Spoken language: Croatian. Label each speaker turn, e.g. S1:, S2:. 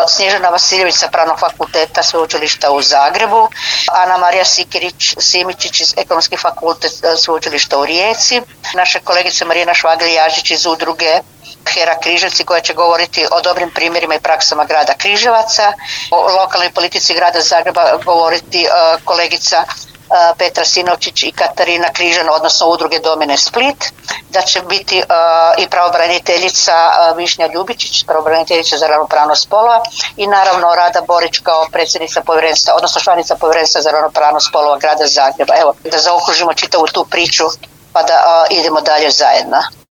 S1: Snježana Vasiljević sa Pravnog fakulteta Sveučilišta u Zagrebu, Ana Marija Sikirić-Simičić iz Ekonomski fakultet Sveučilišta u Rijeci, naša kolegica Marijana Švagelj-Jažić iz udruge Hera Križevci koja će govoriti o dobrim primjerima i praksama grada Križevaca, o lokalnoj politici grada Zagreba govoriti kolegica Petra Sinovčić i Katarina Križan, odnosno udruge Domine Split, da će biti i pravobraniteljica Višnja Ljubičić, pravobraniteljica za ravnopravnost spolova i naravno Rada Borić kao predsjednica povjerenstva, odnosno članica povjerenstva za ravnopravnost spolova grada Zagreba. Evo, da zaokružimo čitavu tu priču pa da idemo dalje zajedno.